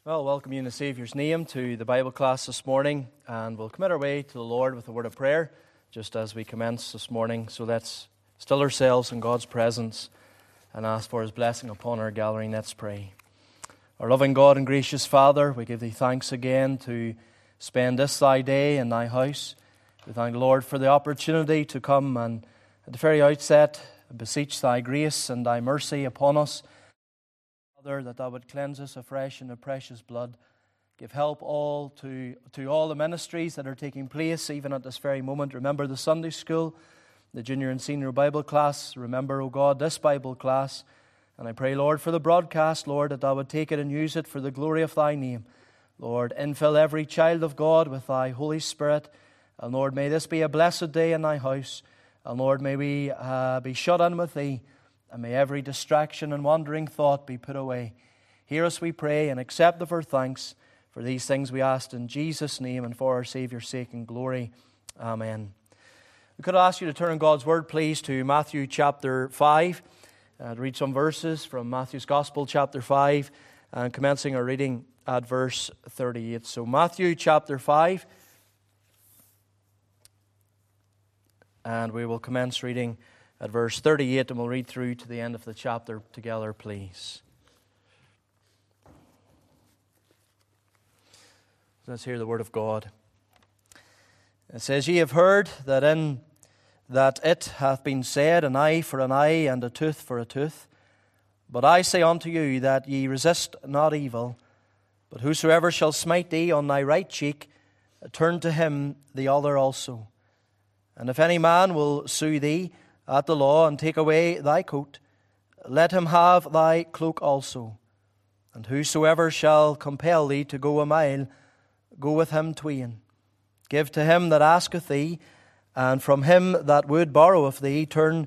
Well, welcome you in the Saviour's name to the Bible class this morning, and we'll commit our way to the Lord with a word of prayer just as we commence this morning. So let's still ourselves in God's presence and ask for His blessing upon our gathering. Let's pray. Our loving God and gracious Father, we give Thee thanks again to spend this Thy day in Thy house. We thank the Lord for the opportunity to come and at the very outset beseech Thy grace and Thy mercy upon us. Father, that Thou would cleanse us afresh in the precious blood. Give help to all the ministries that are taking place even at this very moment. Remember the Sunday school, the junior and senior Bible class. Remember, O God, this Bible class. And I pray, Lord, for the broadcast, Lord, that Thou would take it and use it for the glory of Thy name. Lord, infill every child of God with Thy Holy Spirit. And Lord, may this be a blessed day in Thy house. And Lord, may we be shut in with Thee. And may every distraction and wandering thought be put away. Hear us, we pray, and accept of our thanks. For these things we ask in Jesus' name and for our Saviour's sake and glory. Amen. We could ask you to turn in God's Word, please, to Matthew chapter 5. To read some verses from Matthew's Gospel, chapter 5, and commencing our reading at verse 38. So Matthew chapter 5, and we will commence reading at verse 38, and we'll read through to the end of the chapter together, please. Let's hear the word of God. It says, Ye have heard that it hath been said, an eye for an eye, and a tooth for a tooth. But I say unto you, that ye resist not evil, but whosoever shall smite thee on thy right cheek, turn to him the other also. And if any man will sue thee at the law, and take away thy coat, let him have thy cloak also. And whosoever shall compel thee to go a mile, go with him twain. Give to him that asketh thee, and from him that would borrow of thee, turn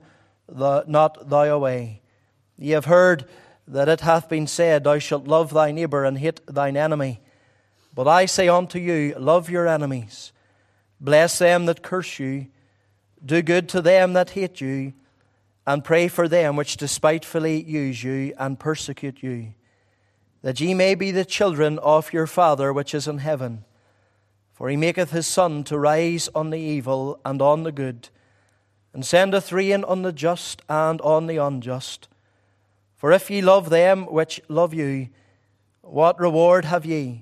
not thou away. Ye have heard that it hath been said, Thou shalt love thy neighbour, and hate thine enemy. But I say unto you, love your enemies, bless them that curse you, do good to them that hate you, and pray for them which despitefully use you and persecute you, that ye may be the children of your Father which is in heaven. For He maketh His sun to rise on the evil and on the good, and sendeth rain on the just and on the unjust. For if ye love them which love you, what reward have ye?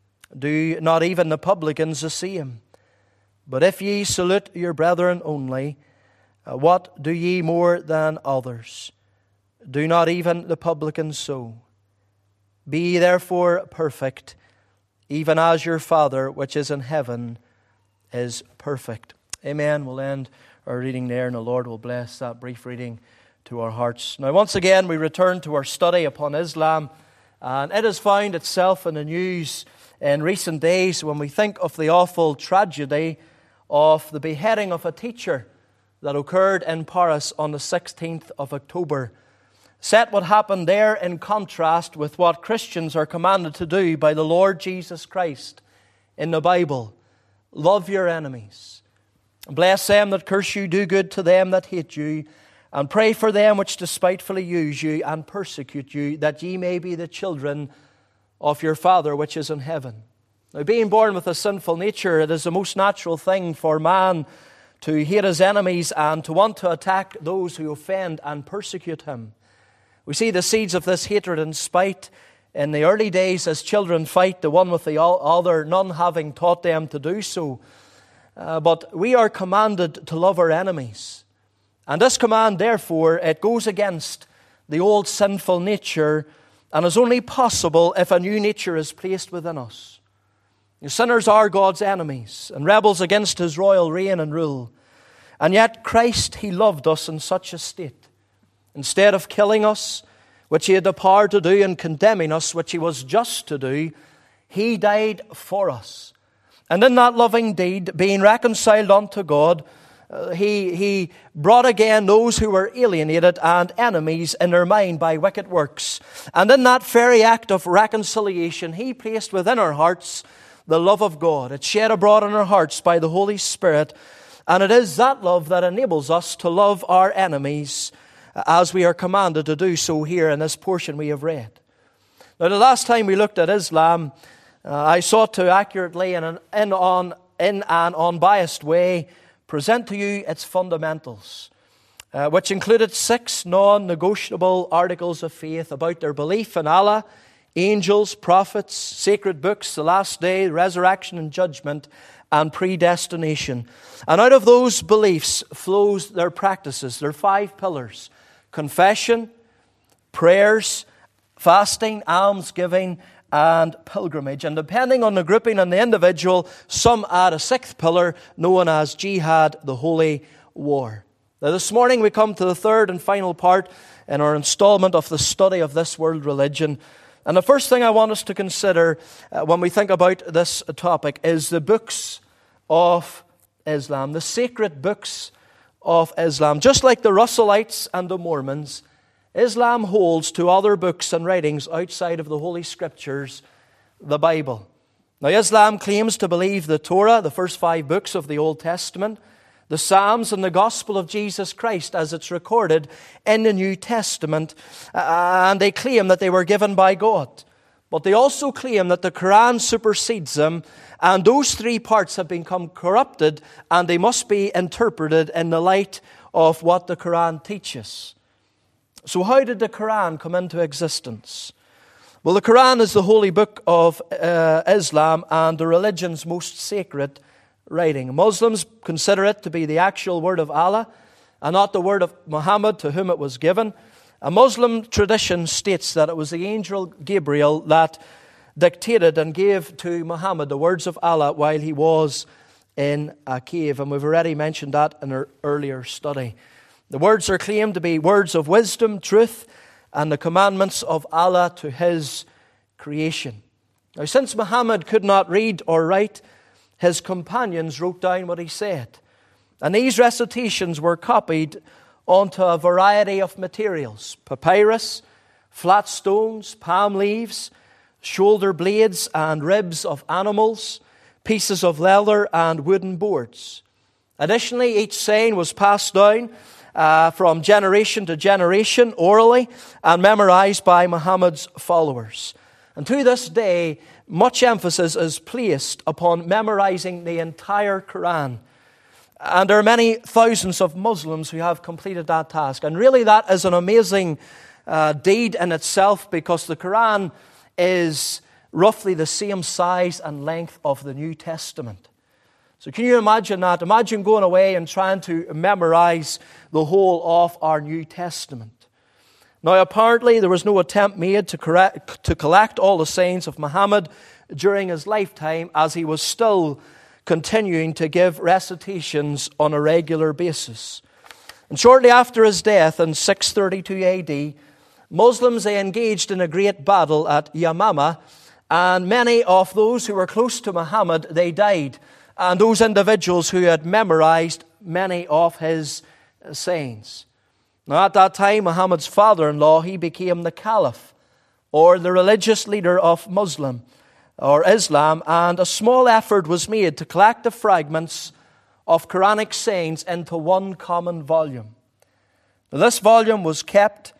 Do not even the publicans the same? But if ye salute your brethren only, what do ye more than others? Do not even the publicans so? Be ye therefore perfect, even as your Father which is in heaven is perfect. Amen. We'll end our reading there, and the Lord will bless that brief reading to our hearts. Now, once again, we return to our study upon Islam, and it has found itself in the news in recent days when we think of the awful tragedy of the beheading of a teacher that occurred in Paris on the 16th of October. Set what happened there in contrast with what Christians are commanded to do by the Lord Jesus Christ in the Bible. Love your enemies. Bless them that curse you, do good to them that hate you, and pray for them which despitefully use you and persecute you, that ye may be the children of your Father which is in heaven. Now, being born with a sinful nature, it is the most natural thing for man to hate his enemies and to want to attack those who offend and persecute him. We see the seeds of this hatred and spite in the early days as children fight the one with the other, none having taught them to do so. But we are commanded to love our enemies. And this command, therefore, it goes against the old sinful nature and is only possible if a new nature is placed within us. Sinners are God's enemies and rebels against His royal reign and rule. And yet Christ, He loved us in such a state. Instead of killing us, which He had the power to do, and condemning us, which He was just to do, He died for us. And in that loving deed, being reconciled unto God, He brought again those who were alienated and enemies in their mind by wicked works. And in that very act of reconciliation, He placed within our hearts the love of God. It's shed abroad in our hearts by the Holy Spirit. And it is that love that enables us to love our enemies as we are commanded to do so here in this portion we have read. Now, the last time we looked at Islam, I sought to accurately and in an unbiased way present to you its fundamentals, which included 6 non-negotiable articles of faith about their belief in Allah, angels, prophets, sacred books, the last day, resurrection and judgment, and predestination. And out of those beliefs flows their practices, their 5 pillars: confession, prayers, fasting, almsgiving, and pilgrimage. And depending on the grouping and the individual, some add a 6th pillar known as jihad, the holy war. Now, this morning we come to the 3rd and final part in our installment of the study of this world religion. And the first thing I want us to consider when we think about this topic is the books of Islam, the sacred books of Islam. Just like the Russellites and the Mormons, Islam holds to other books and writings outside of the Holy Scriptures, the Bible. Now, Islam claims to believe the Torah, the first 5 books of the Old Testament, the Psalms, and the Gospel of Jesus Christ as it's recorded in the New Testament, and they claim that they were given by God. But they also claim that the Quran supersedes them, and those 3 parts have become corrupted, and they must be interpreted in the light of what the Quran teaches. So how did the Quran come into existence? Well, the Quran is the holy book of Islam and the religion's most sacred writing. Muslims consider it to be the actual word of Allah and not the word of Muhammad to whom it was given. A Muslim tradition states that it was the angel Gabriel that dictated and gave to Muhammad the words of Allah while he was in a cave. And we've already mentioned that in our earlier study. The words are claimed to be words of wisdom, truth, and the commandments of Allah to His creation. Now, since Muhammad could not read or write, his companions wrote down what he said. And these recitations were copied onto a variety of materials: papyrus, flat stones, palm leaves, shoulder blades and ribs of animals, pieces of leather and wooden boards. Additionally, each saying was passed down from generation to generation orally and memorized by Muhammad's followers. And to this day, much emphasis is placed upon memorizing the entire Quran. And there are many thousands of Muslims who have completed that task. And really that is an amazing deed in itself, because the Quran is roughly the same size and length of the New Testament. So can you imagine that? Imagine going away and trying to memorize the whole of our New Testament. Now, apparently, there was no attempt made to collect all the sayings of Muhammad during his lifetime, as he was still continuing to give recitations on a regular basis. And shortly after his death in 632 AD, Muslims, they engaged in a great battle at Yamama, and many of those who were close to Muhammad, they died. And those individuals who had memorized many of his sayings. Now, at that time, Muhammad's father-in-law, he became the Caliph, or the religious leader of Muslim or Islam, and a small effort was made to collect the fragments of Quranic sayings into one common volume. Now, this volume was kept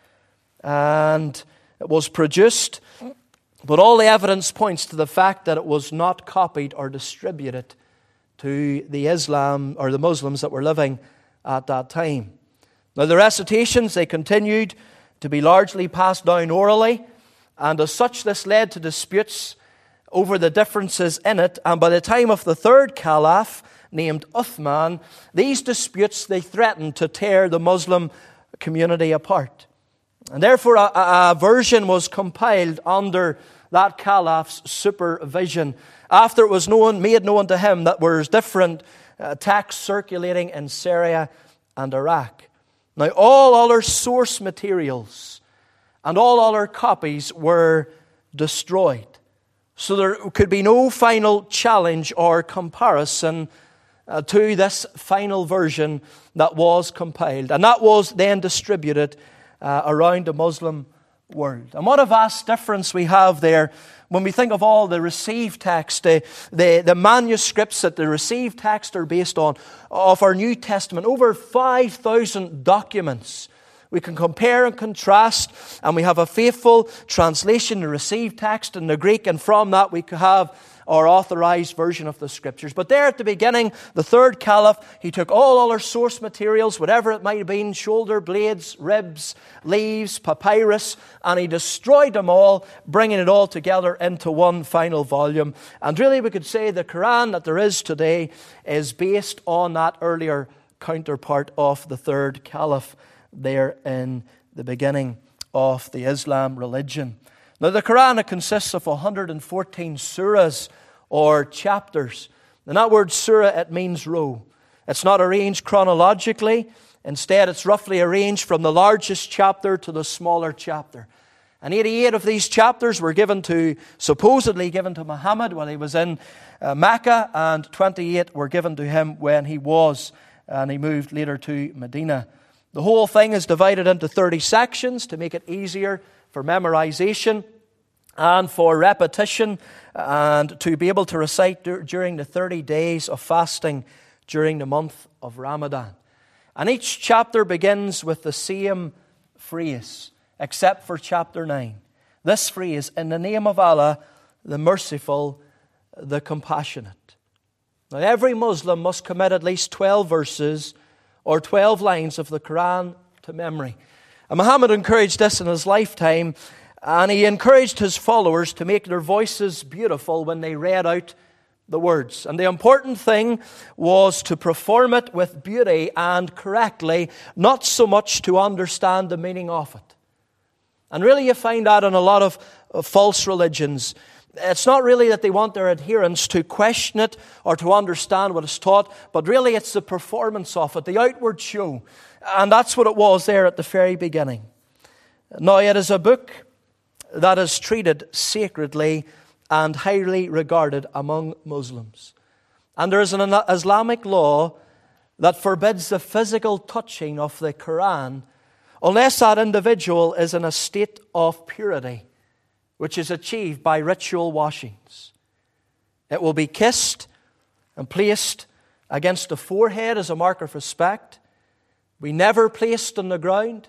and it was produced, but all the evidence points to the fact that it was not copied or distributed to the Islam or the Muslims that were living at that time. Now, the recitations, they continued to be largely passed down orally, and as such this led to disputes over the differences in it, and by the time of the 3rd Caliph, named Uthman, these disputes, they threatened to tear the Muslim community apart. And therefore a version was compiled under that Caliph's supervision, after it was made known to him that there was different texts circulating in Syria and Iraq. Now, all other source materials and all other copies were destroyed. So there could be no final challenge or comparison to this final version that was compiled. And that was then distributed around the Muslim world. And what a vast difference we have there when we think of all the received text, the manuscripts that the received text are based on of our New Testament. Over 5,000 documents We can compare and contrast, and we have a faithful translation, the received text in the Greek, and from that we could have our authorized version of the Scriptures. But there at the beginning, the third caliph, he took all other source materials, whatever it might have been, shoulder blades, ribs, leaves, papyrus, and he destroyed them all, bringing it all together into one final volume. And really we could say the Quran that there is today is based on that earlier counterpart of the third caliph there in the beginning of the Islam religion. Now the Quran, it consists of 114 surahs or chapters. And that word surah, it means row. It's not arranged chronologically. Instead, it's roughly arranged from the largest chapter to the smaller chapter. And 88 of these chapters were supposedly given to Muhammad while he was in Mecca, and 28 were given to him when he moved later to Medina. The whole thing is divided into 30 sections to make it easier for memorization and for repetition, and to be able to recite during the 30 days of fasting during the month of Ramadan. And each chapter begins with the same phrase, except for chapter 9. This phrase, in the name of Allah, the merciful, the compassionate. Now every Muslim must commit at least 12 verses or 12 lines of the Quran to memory. And Muhammad encouraged this in his lifetime, and he encouraged his followers to make their voices beautiful when they read out the words. And the important thing was to perform it with beauty and correctly, not so much to understand the meaning of it. And really you find that in a lot of false religions. It's not really that they want their adherents to question it or to understand what is taught, but really it's the performance of it, the outward show. And that's what it was there at the very beginning. Now, it is a book that is treated sacredly and highly regarded among Muslims. And there is an Islamic law that forbids the physical touching of the Quran unless that individual is in a state of purity, which is achieved by ritual washings. It will be kissed and placed against the forehead as a mark of respect. We never placed on the ground,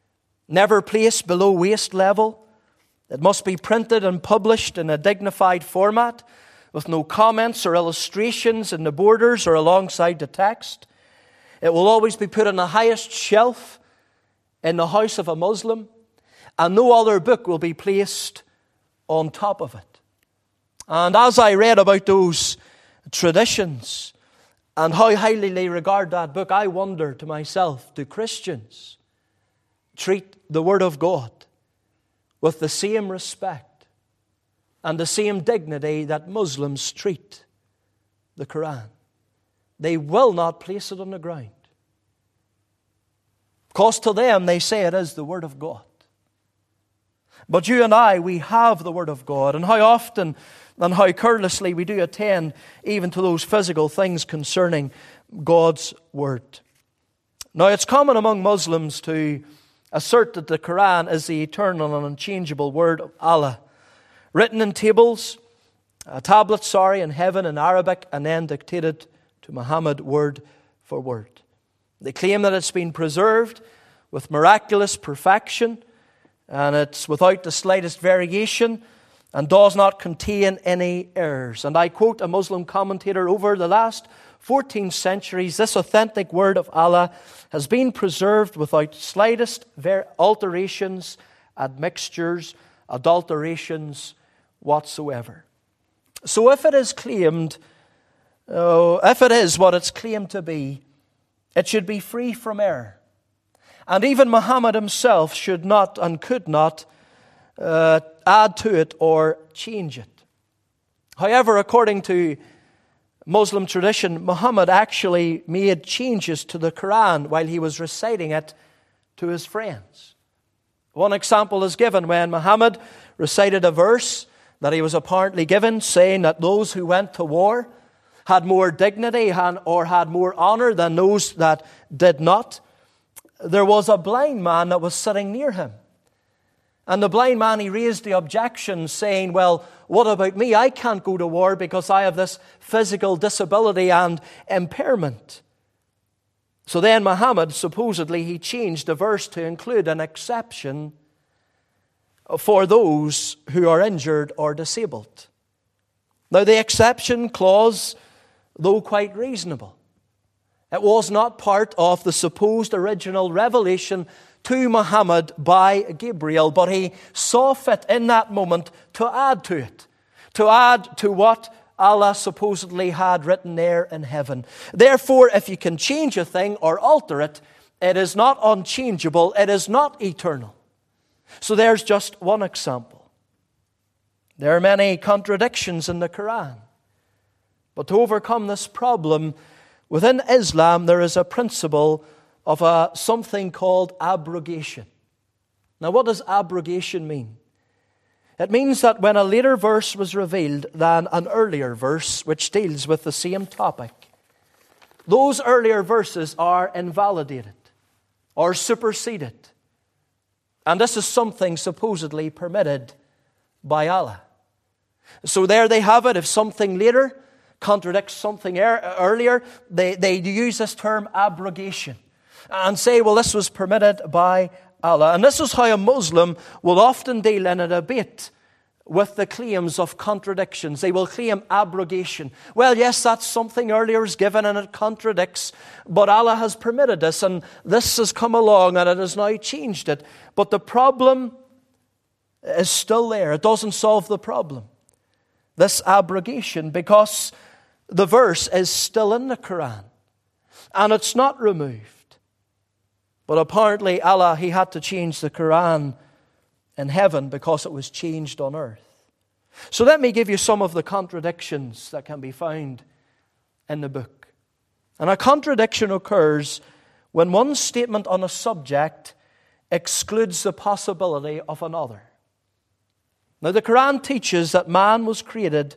never placed below waist level. It must be printed and published in a dignified format with no comments or illustrations in the borders or alongside the text. It will always be put on the highest shelf in the house of a Muslim, and no other book will be placed on top of it. And as I read about those traditions and how highly they regard that book, I wonder to myself, do Christians treat the Word of God with the same respect and the same dignity that Muslims treat the Quran? They will not place it on the ground, because to them they say it is the Word of God. But you and I, we have the Word of God, and how often and how carelessly we do attend even to those physical things concerning God's Word. Now, it's common among Muslims to assert that the Quran is the eternal and unchangeable Word of Allah, written in tablets in heaven in Arabic, and then dictated to Muhammad word for word. They claim that it's been preserved with miraculous perfection, and it's without the slightest variation and does not contain any errors. And I quote a Muslim commentator: over the last 14 centuries, this authentic word of Allah has been preserved without slightest alterations, admixtures, adulterations whatsoever. So if it is claimed, if it is what it's claimed to be, it should be free from error. And even Muhammad himself should not and could not add to it or change it. However, according to Muslim tradition, Muhammad actually made changes to the Quran while he was reciting it to his friends. One example is given when Muhammad recited a verse that he was apparently given, saying that those who went to war had more dignity or had more honor than those that did not. There was a blind man that was sitting near him. And the blind man, he raised the objection, saying, well, what about me? I can't go to war because I have this physical disability and impairment. So then Muhammad, supposedly, he changed the verse to include an exception for those who are injured or disabled. Now, the exception clause, though quite reasonable, it was not part of the supposed original revelation to Muhammad by Gabriel, but he saw fit in that moment to add to it, to add to what Allah supposedly had written there in heaven. Therefore, if you can change a thing or alter it, it is not unchangeable, it is not eternal. So there's just one example. There are many contradictions in the Quran. But to overcome this problem, within Islam there is a principle of something called abrogation. Now, what does abrogation mean? It means that when a later verse was revealed than an earlier verse which deals with the same topic, those earlier verses are invalidated or superseded. And this is something supposedly permitted by Allah. So there they have it. If something later contradicts something earlier, they use this term abrogation and say, well, this was permitted by Allah. And this is how a Muslim will often deal in a debate with the claims of contradictions. They will claim abrogation. Well, yes, that's something earlier is given and it contradicts, but Allah has permitted this and this has come along and it has now changed it. But the problem is still there. It doesn't solve the problem, this abrogation, because the verse is still in the Quran and it's not removed. But apparently Allah, He had to change the Quran in heaven because it was changed on earth. So let me give you some of the contradictions that can be found in the book. And a contradiction occurs when one statement on a subject excludes the possibility of another. Now, the Quran teaches that man was created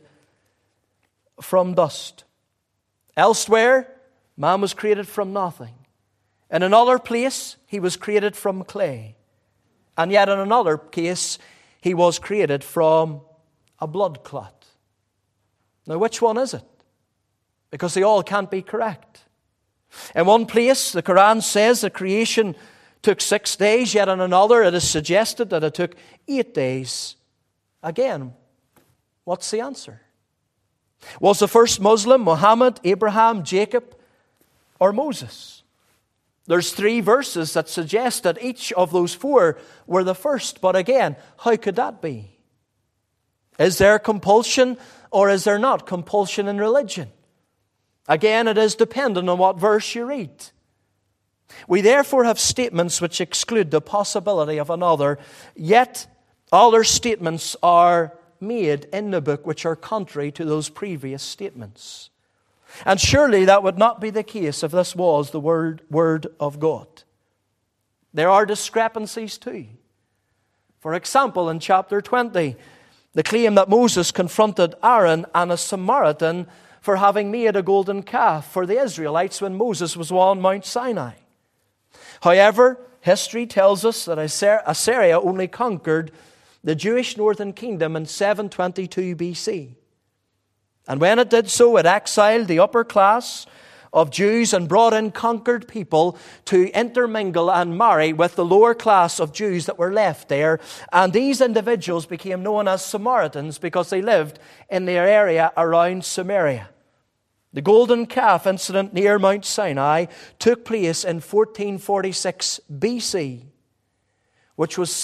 from dust. Elsewhere, man was created from nothing. In another place, he was created from clay. And yet in another case, he was created from a blood clot. Now, which one is it? Because they all can't be correct. In one place, the Quran says the creation took 6 days, yet in another it is suggested that it took 8 days. Again, what's the answer? Was the first Muslim Muhammad, Abraham, Jacob, or Moses? There's 3 verses that suggest that each of those 4 were the first. But again, how could that be? Is there compulsion or is there not compulsion in religion? Again, it is dependent on what verse you read. We therefore have statements which exclude the possibility of another, yet other statements are made in the book which are contrary to those previous statements. And surely that would not be the case if this was the Word of God. There are discrepancies too. For example, in chapter 20, the claim that Moses confronted Aaron and a Samaritan for having made a golden calf for the Israelites when Moses was on Mount Sinai. However, history tells us that Assyria only conquered the Jewish northern kingdom in 722 BC. And when it did so, it exiled the upper class of Jews and brought in conquered people to intermingle and marry with the lower class of Jews that were left there. And these individuals became known as Samaritans because they lived in their area around Samaria. The golden calf incident near Mount Sinai took place in 1446 BC, which was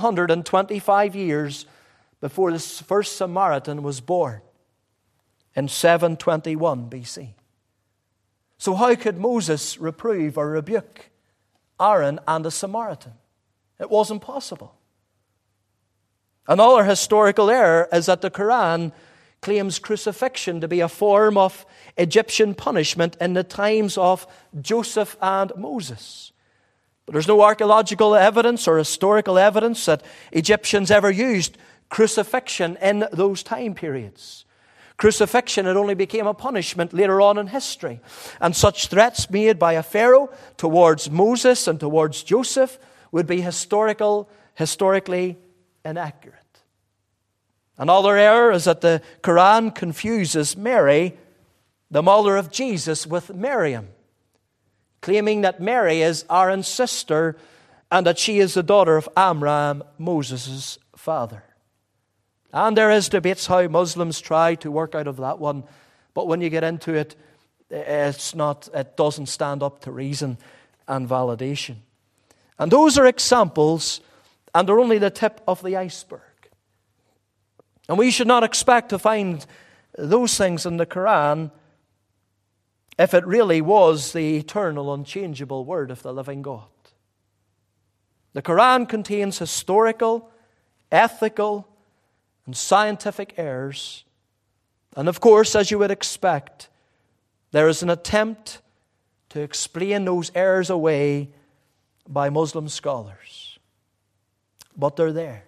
725 years before the first Samaritan was born in 721 BC. So how could Moses reprove or rebuke Aaron and a Samaritan? It wasn't possible. Another historical error is that the Quran claims crucifixion to be a form of Egyptian punishment in the times of Joseph and Moses. But there's no archaeological evidence or historical evidence that Egyptians ever used crucifixion in those time periods. Crucifixion, it only became a punishment later on in history. And such threats made by a pharaoh towards Moses and towards Joseph would be historically inaccurate. Another error is that the Quran confuses Mary, the mother of Jesus, with Miriam, claiming that Mary is Aaron's sister and that she is the daughter of Amram, Moses' father. And there is debates how Muslims try to work out of that one, but when you get into it, it doesn't stand up to reason and validation. And those are examples, and they're only the tip of the iceberg. And we should not expect to find those things in the Quran if it really was the eternal, unchangeable word of the living God. The Quran contains historical, ethical, and scientific errors. And of course, as you would expect, there is an attempt to explain those errors away by Muslim scholars. But they're there.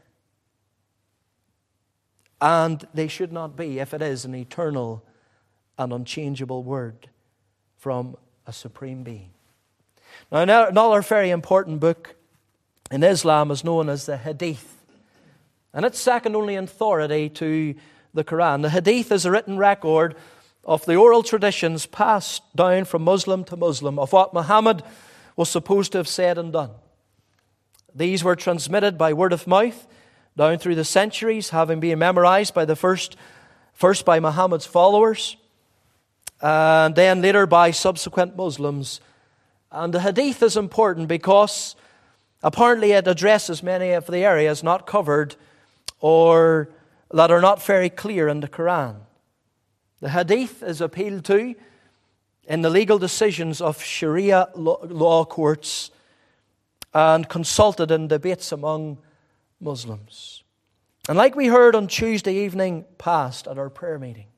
And they should not be if it is an eternal and unchangeable word from a supreme being. Now, another very important book in Islam is known as the Hadith. And it's second only in authority to the Quran. The Hadith is a written record of the oral traditions passed down from Muslim to Muslim of what Muhammad was supposed to have said and done. These were transmitted by word of mouth down through the centuries, having been memorized by first by Muhammad's followers, and then later by subsequent Muslims. And the Hadith is important because apparently it addresses many of the areas not covered or that are not very clear in the Quran. The Hadith is appealed to in the legal decisions of Sharia law courts and consulted in debates among Muslims. And like we heard on Tuesday evening past at our prayer meeting,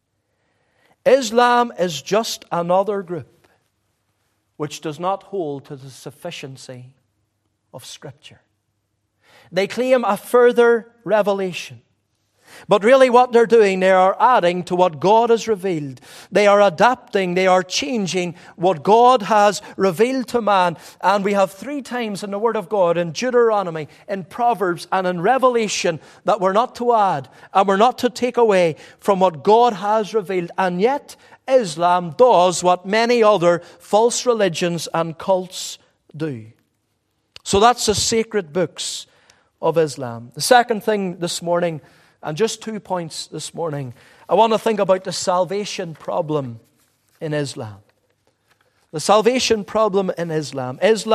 Islam is just another group which does not hold to the sufficiency of Scripture. They claim a further revelation. But really what they're doing, they are adding to what God has revealed. They are adapting, they are changing what God has revealed to man. And we have 3 times in the Word of God, in Deuteronomy, in Proverbs, and in Revelation, that we're not to add and we're not to take away from what God has revealed. And yet, Islam does what many other false religions and cults do. So that's the sacred books of Islam. The second thing this morning, and just 2 points this morning, I want to think about the salvation problem in Islam. The salvation problem in Islam.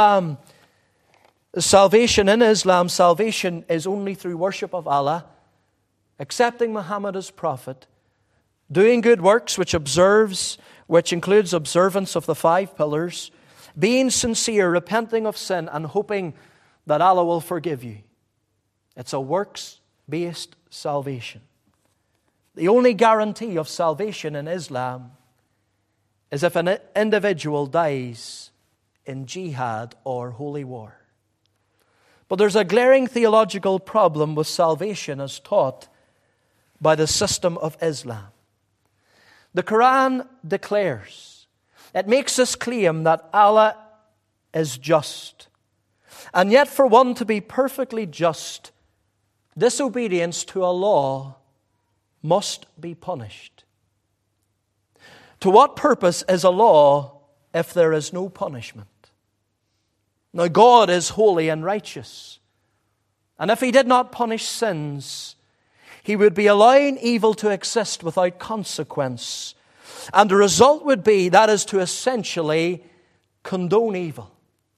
Salvation is only through worship of Allah, accepting Muhammad as prophet, doing good works which includes observance of the 5 pillars, being sincere, repenting of sin, and hoping that Allah will forgive you. It's a works-based salvation. The only guarantee of salvation in Islam is if an individual dies in jihad or holy war. But there's a glaring theological problem with salvation as taught by the system of Islam. The Quran declares, it makes this claim that Allah is just. And yet for one to be perfectly just, disobedience to a law must be punished. To what purpose is a law if there is no punishment? Now God is holy and righteous. And if He did not punish sins, He would be allowing evil to exist without consequence. And the result would be, that is to essentially condone evil.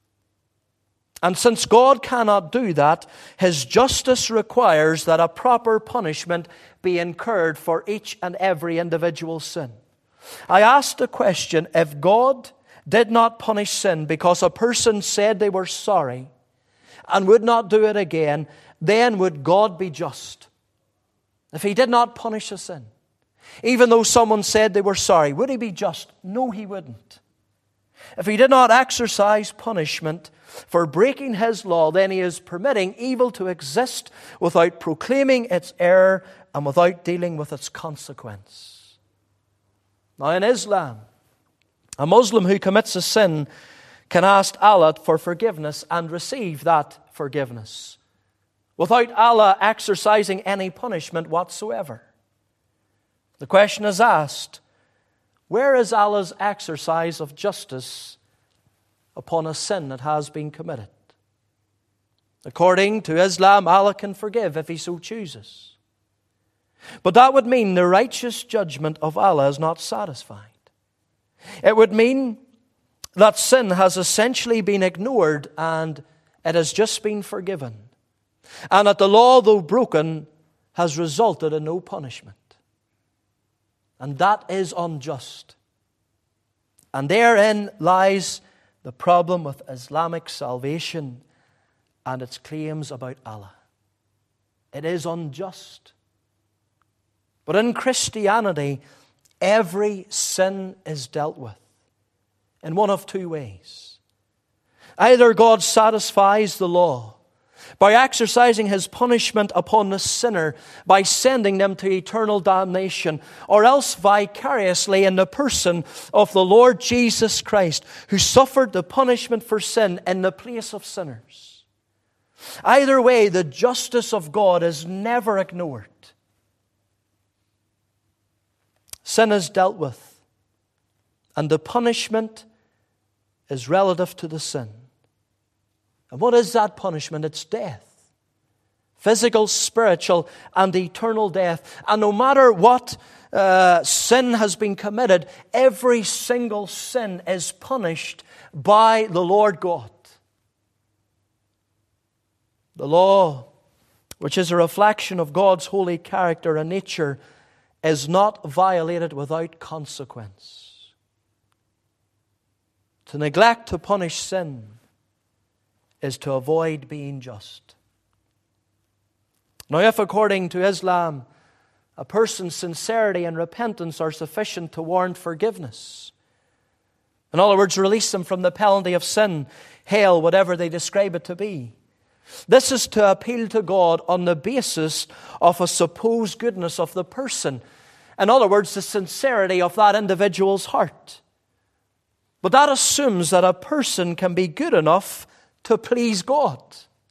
And since God cannot do that, His justice requires that a proper punishment be incurred for each and every individual sin. I asked the question, if God did not punish sin because a person said they were sorry and would not do it again, then would God be just? If He did not punish a sin, even though someone said they were sorry, would He be just? No, He wouldn't. If He did not exercise punishment for breaking His law, then He is permitting evil to exist without proclaiming its error and without dealing with its consequence. Now in Islam, a Muslim who commits a sin can ask Allah for forgiveness and receive that forgiveness without Allah exercising any punishment whatsoever. The question is asked, where is Allah's exercise of justice upon a sin that has been committed. According to Islam, Allah can forgive if He so chooses. But that would mean the righteous judgment of Allah is not satisfied. It would mean that sin has essentially been ignored and it has just been forgiven. And that the law, though broken, has resulted in no punishment. And that is unjust. And therein lies the problem with Islamic salvation and its claims about Allah. It is unjust. But in Christianity, every sin is dealt with in one of two ways. Either God satisfies the law by exercising His punishment upon the sinner by sending them to eternal damnation, or else vicariously in the person of the Lord Jesus Christ, who suffered the punishment for sin in the place of sinners. Either way, the justice of God is never ignored. Sin is dealt with, and the punishment is relative to the sin. And what is that punishment? It's death. Physical, spiritual, and eternal death. And no matter what sin has been committed, every single sin is punished by the Lord God. The law, which is a reflection of God's holy character and nature, is not violated without consequence. To neglect to punish sin is to avoid being just. Now, if according to Islam, a person's sincerity and repentance are sufficient to warrant forgiveness, in other words, release them from the penalty of sin, hell, whatever they describe it to be, this is to appeal to God on the basis of a supposed goodness of the person. In other words, the sincerity of that individual's heart. But that assumes that a person can be good enough to please God.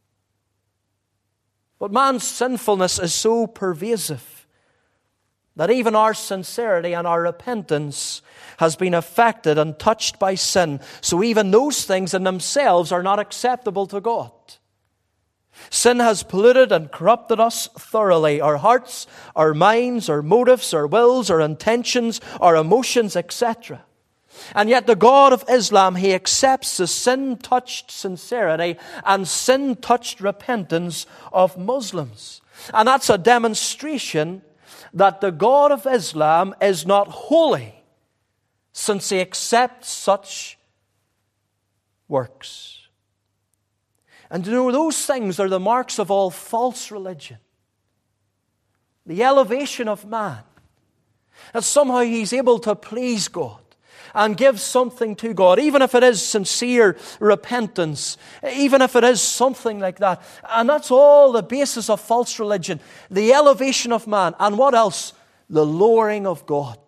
But man's sinfulness is so pervasive that even our sincerity and our repentance has been affected and touched by sin. So even those things in themselves are not acceptable to God. Sin has polluted and corrupted us thoroughly. Our hearts, our minds, our motives, our wills, our intentions, our emotions, etc. And yet the God of Islam, He accepts the sin-touched sincerity and sin-touched repentance of Muslims. And that's a demonstration that the God of Islam is not holy, since He accepts such works. And you know, those things are the marks of all false religion. The elevation of man. That somehow he's able to please God and give something to God, even if it is sincere repentance, even if it is something like that. And that's all the basis of false religion. The elevation of man. And what else? The lowering of God.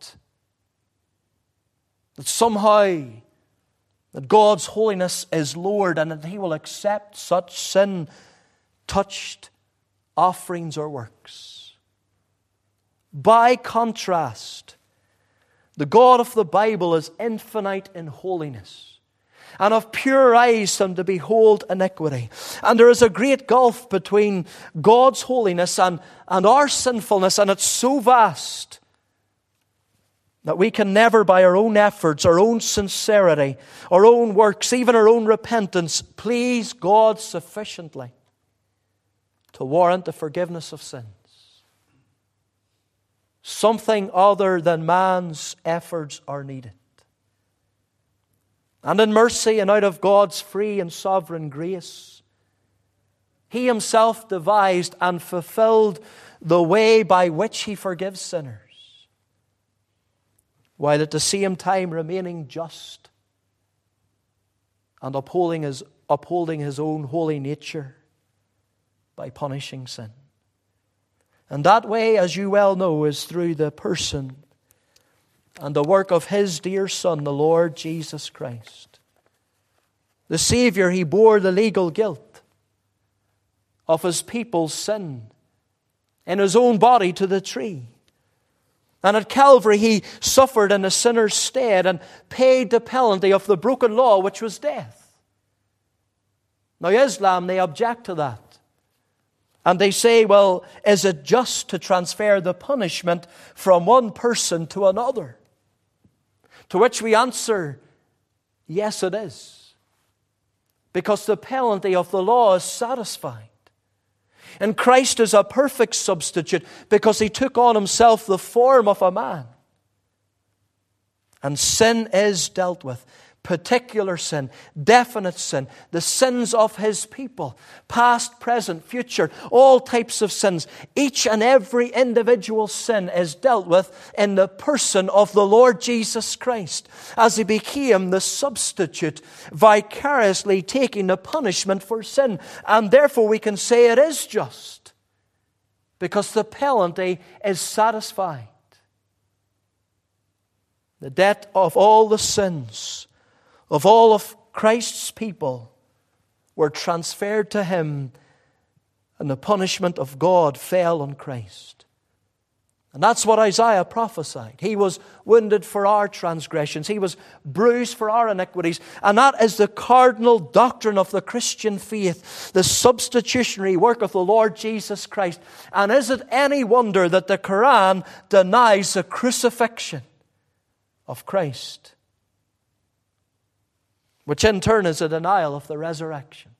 That somehow that God's holiness is lowered and that He will accept such sin-touched offerings or works. By contrast, the God of the Bible is infinite in holiness and of pure eyes and to behold iniquity. And there is a great gulf between God's holiness and our sinfulness, and it's so vast that we can never, by our own efforts, our own sincerity, our own works, even our own repentance, please God sufficiently to warrant the forgiveness of sins. Something other than man's efforts are needed. And in mercy and out of God's free and sovereign grace, He Himself devised and fulfilled the way by which He forgives sinners, while at the same time remaining just and upholding His own holy nature by punishing sin. And that way, as you well know, is through the person and the work of His dear Son, the Lord Jesus Christ. The Savior, He bore the legal guilt of His people's sin in His own body to the tree. And at Calvary, He suffered in a sinner's stead and paid the penalty of the broken law, which was death. Now Islam, they object to that. And they say, well, is it just to transfer the punishment from one person to another? To which we answer, yes, it is. Because the penalty of the law is satisfied. And Christ is a perfect substitute because He took on Himself the form of a man. And sin is dealt with. Particular sin, definite sin, the sins of His people, past, present, future, all types of sins. Each and every individual sin is dealt with in the person of the Lord Jesus Christ, as He became the substitute, vicariously taking the punishment for sin. And therefore we can say it is just, because the penalty is satisfied. The debt of all the sins of all of Christ's people were transferred to Him, and the punishment of God fell on Christ. And that's what Isaiah prophesied. He was wounded for our transgressions. He was bruised for our iniquities. And that is the cardinal doctrine of the Christian faith, the substitutionary work of the Lord Jesus Christ. And is it any wonder that the Quran denies the crucifixion of Christ? Which in turn is a denial of the resurrection.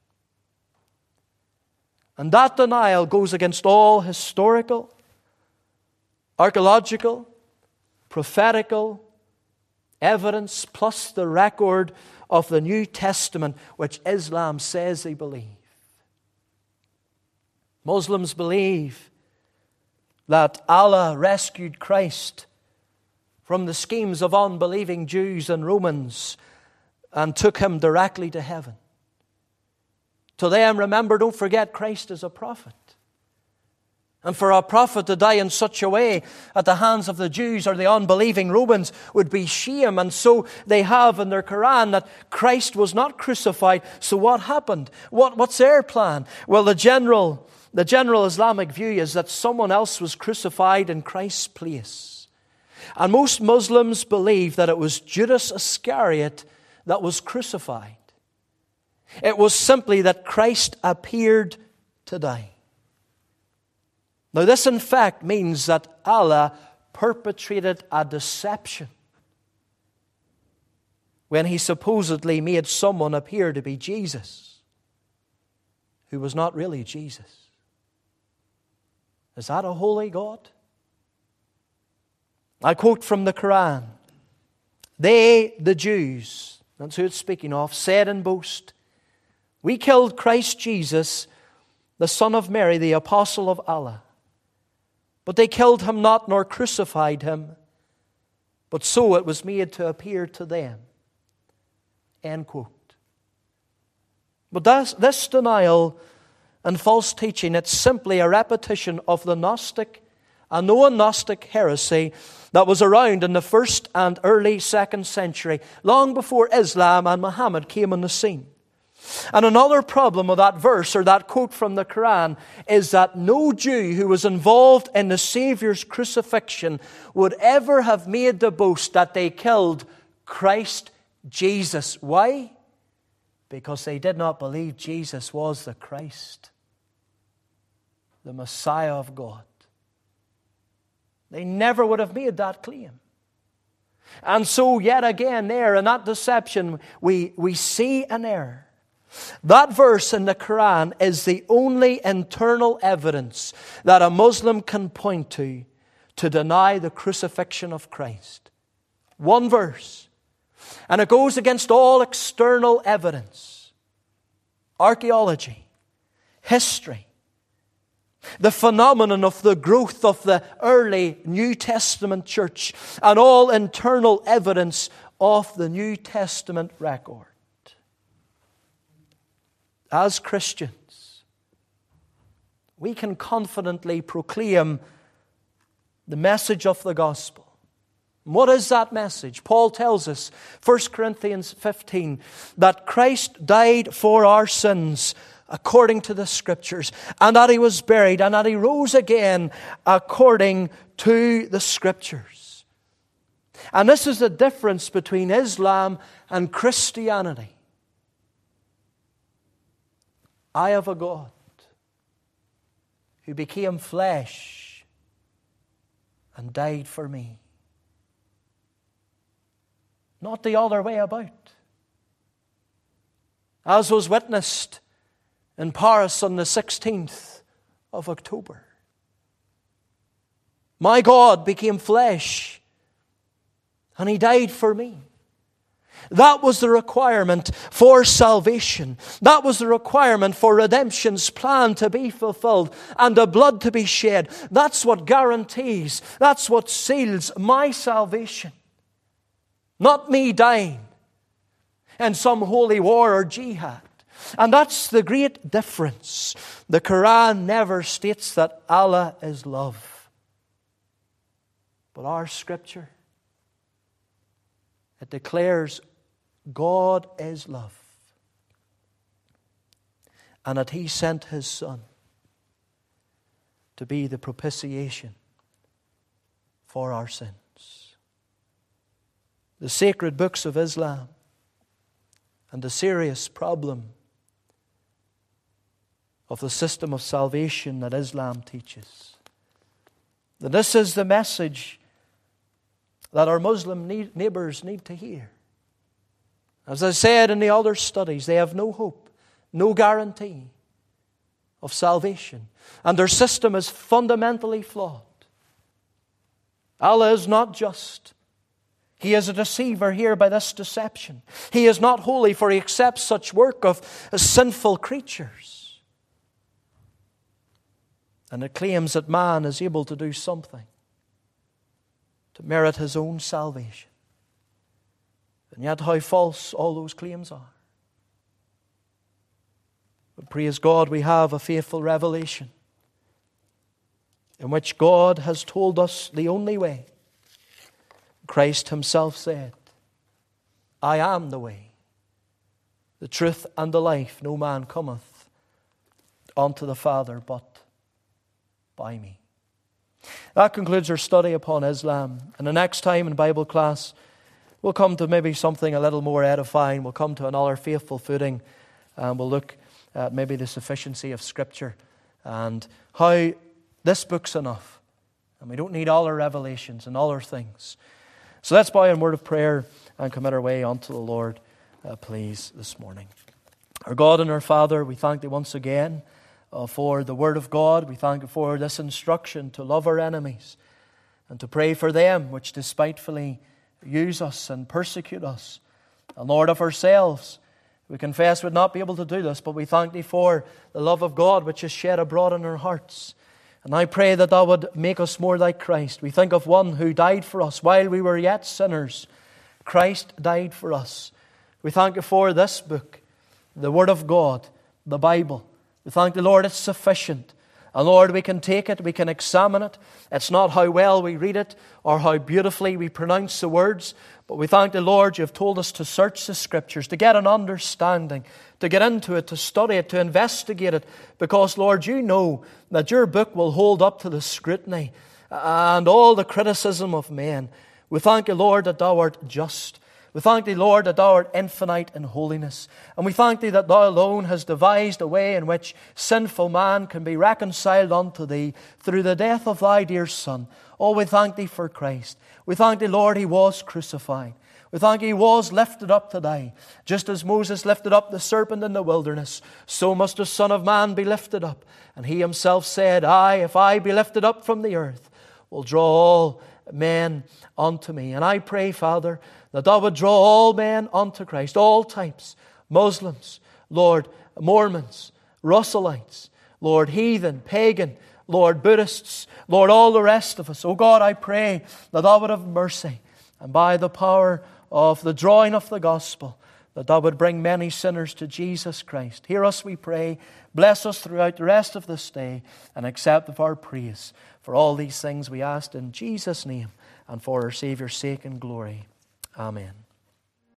And that denial goes against all historical, archaeological, prophetical evidence, plus the record of the New Testament, which Islam says they believe. Muslims believe that Allah rescued Christ from the schemes of unbelieving Jews and Romans and took Him directly to heaven. To them, remember, don't forget, Christ is a prophet. And for a prophet to die in such a way at the hands of the Jews or the unbelieving Romans would be shame. And so they have in their Quran that Christ was not crucified. So what happened? What's their plan? Well, the general Islamic view is that someone else was crucified in Christ's place. And most Muslims believe that it was Judas Iscariot that was crucified. It was simply that Christ appeared to die. Now this in fact means that Allah perpetrated a deception when He supposedly made someone appear to be Jesus, who was not really Jesus. Is that a holy God? I quote from the Quran. They, the Jews, that's who it's speaking of, said in boast, "We killed Christ Jesus, the son of Mary, the apostle of Allah. But they killed Him not, nor crucified Him, but so it was made to appear to them." End quote. But this denial and false teaching, it's simply a repetition of the Gnostic and Gnostic heresy that was around in the first and early 2nd century, long before Islam and Muhammad came on the scene. And another problem with that verse or that quote from the Quran is that no Jew who was involved in the Savior's crucifixion would ever have made the boast that they killed Christ Jesus. Why? Because they did not believe Jesus was the Christ, the Messiah of God. They never would have made that claim. And so yet again there in that deception we see an error. That verse in the Quran is the only internal evidence that a Muslim can point to deny the crucifixion of Christ. One verse. And it goes against all external evidence. Archaeology, history, the phenomenon of the growth of the early New Testament church, and all internal evidence of the New Testament record. As Christians, we can confidently proclaim the message of the gospel. What is that message? Paul tells us, 1 Corinthians 15, that Christ died for our sins according to the Scriptures, and that He was buried, and that He rose again according to the Scriptures. And this is the difference between Islam and Christianity. I have a God who became flesh and died for me. Not the other way about. As was witnessed in Paris on the 16th of October. My God became flesh and He died for me. That was the requirement for salvation. That was the requirement for redemption's plan to be fulfilled and the blood to be shed. That's what guarantees, that's what seals my salvation. Not me dying in some holy war or jihad. And that's the great difference. The Quran never states that Allah is love. But our Scripture, it declares God is love. And that He sent His Son to be the propitiation for our sins. The sacred books of Islam and the serious problem of the system of salvation that Islam teaches. That this is the message that our Muslim neighbors need to hear. As I said in the other studies, they have no hope, no guarantee of salvation. And their system is fundamentally flawed. Allah is not just. He is a deceiver here by this deception. He is not holy, for He accepts such work of sinful creatures. And it claims that man is able to do something to merit his own salvation. And yet how false all those claims are. But praise God, we have a faithful revelation in which God has told us the only way. Christ Himself said, I am the way, the truth and the life. No man cometh unto the Father but by me. That concludes our study upon Islam. And the next time in Bible class, we'll come to maybe something a little more edifying. We'll come to another faithful footing. And we'll look at maybe the sufficiency of Scripture and how this book's enough. And we don't need all our revelations and all our things. So let's bow in word of prayer and commit our way unto the Lord, please, this morning. Our God and our Father, we thank Thee once again for the Word of God. We thank You for this instruction to love our enemies and to pray for them which despitefully use us and persecute us. And Lord, of ourselves, we confess we'd not be able to do this, but we thank Thee for the love of God which is shed abroad in our hearts. And I pray that Thou would make us more like Christ. We think of one who died for us while we were yet sinners. Christ died for us. We thank You for this book, the Word of God, the Bible. We thank the Lord it's sufficient. And Lord, we can take it, we can examine it. It's not how well we read it or how beautifully we pronounce the words, but we thank the Lord You've told us to search the Scriptures, to get an understanding, to get into it, to study it, to investigate it, because Lord, You know that Your book will hold up to the scrutiny and all the criticism of men. We thank You, Lord, that Thou art just. We thank Thee, Lord, that Thou art infinite in holiness. And we thank Thee that Thou alone hast devised a way in which sinful man can be reconciled unto Thee through the death of Thy dear Son. Oh, we thank Thee for Christ. We thank Thee, Lord, He was crucified. We thank He was lifted up to die. Just as Moses lifted up the serpent in the wilderness, so must the Son of Man be lifted up. And He Himself said, if I be lifted up from the earth, will draw all men unto Me. And I pray, Father, that Thou would draw all men unto Christ, all types, Muslims, Lord, Mormons, Russellites, Lord, heathen, pagan, Lord, Buddhists, Lord, all the rest of us. Oh God, I pray that Thou would have mercy, and by the power of the drawing of the gospel, that Thou would bring many sinners to Jesus Christ. Hear us, we pray. Bless us throughout the rest of this day, and accept of our praise. For all these things we ask in Jesus' name, and for our Saviour's sake and glory. Amen.